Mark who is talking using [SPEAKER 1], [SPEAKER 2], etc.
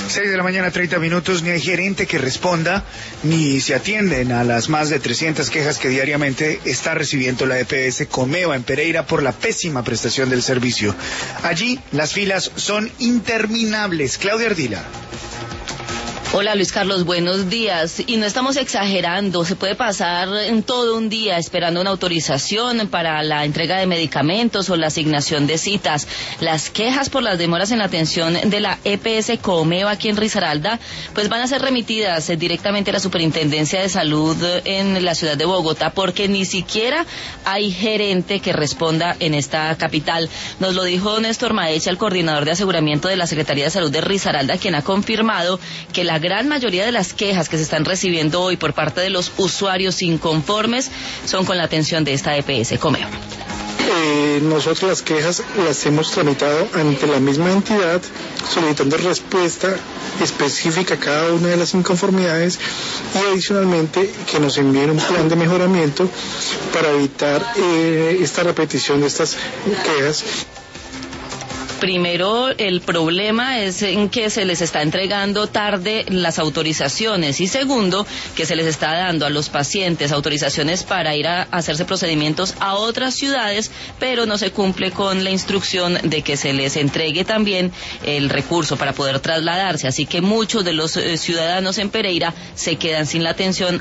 [SPEAKER 1] 6 de la mañana, 30 minutos, ni hay gerente que responda, ni se atienden a las más de 300 quejas que diariamente está recibiendo la EPS Comeva en Pereira por la pésima prestación del servicio. Allí las filas son interminables. Claudia Ardila.
[SPEAKER 2] Hola Luis Carlos, buenos días. Y no estamos exagerando, se puede pasar en todo un día esperando una autorización para la entrega de medicamentos o la asignación de citas. Las quejas por las demoras en la atención de la EPS Comeva aquí en Risaralda, pues van a ser remitidas directamente a la Superintendencia de Salud en la ciudad de Bogotá, porque ni siquiera hay gerente que responda en esta capital. Nos lo dijo Néstor Maecha, el coordinador de aseguramiento de la Secretaría de Salud de Risaralda, quien ha confirmado que la gran mayoría de las quejas que se están recibiendo hoy por parte de los usuarios inconformes son con la atención de esta EPS Comeva.
[SPEAKER 3] Nosotros las quejas las hemos tramitado ante la misma entidad, solicitando respuesta específica a cada una de las inconformidades y adicionalmente que nos envíen un plan de mejoramiento para evitar esta repetición de estas quejas.
[SPEAKER 2] Primero, el problema es en que se les está entregando tarde las autorizaciones y segundo, que se les está dando a los pacientes autorizaciones para ir a hacerse procedimientos a otras ciudades, pero no se cumple con la instrucción de que se les entregue también el recurso para poder trasladarse. Así que muchos de los ciudadanos en Pereira se quedan sin la atención